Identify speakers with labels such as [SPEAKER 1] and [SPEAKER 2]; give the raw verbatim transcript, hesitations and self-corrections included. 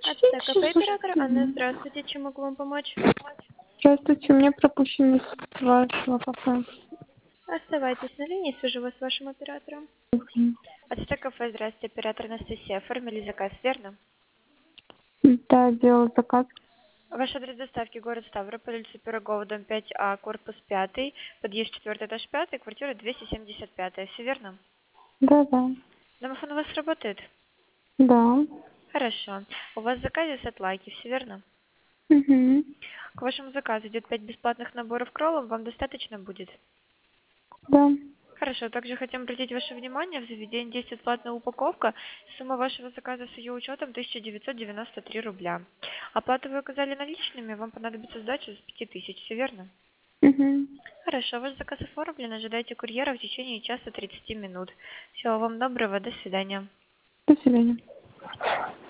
[SPEAKER 1] Ацтек кафе оператор Анна, здравствуйте, чем могу вам помочь?
[SPEAKER 2] Здравствуйте, мне пропущен с вашего кафе.
[SPEAKER 1] Оставайтесь на линии, свяжу вас с вашим оператором. Ацтек кафе, здравствуйте, оператор Анастасия. Оформили заказ, верно?
[SPEAKER 2] Да, делал заказ.
[SPEAKER 1] Ваш адрес доставки город Ставрополь, улица Пирогова, дом пять А, корпус пятый, подъезд четвертый, этаж пятый, квартира двести семьдесят пять, все верно?
[SPEAKER 2] Да, да.
[SPEAKER 1] Домофон у вас работает?
[SPEAKER 2] Да.
[SPEAKER 1] Хорошо. У вас в заказе сетлайки, все верно?
[SPEAKER 2] Угу.
[SPEAKER 1] К вашему заказу идет пять бесплатных наборов кроллов, вам достаточно будет?
[SPEAKER 2] Да.
[SPEAKER 1] Хорошо, также хотим обратить ваше внимание, в заведении действует платная упаковка, сумма вашего заказа с ее учетом тысяча девятьсот девяносто три рубля. Оплату вы указали наличными, вам понадобится сдача с пяти тысяч, все верно?
[SPEAKER 2] Угу.
[SPEAKER 1] Хорошо, ваш заказ оформлен, ожидайте курьера в течение часа тридцати минут. Всего вам доброго, до свидания.
[SPEAKER 2] До свидания.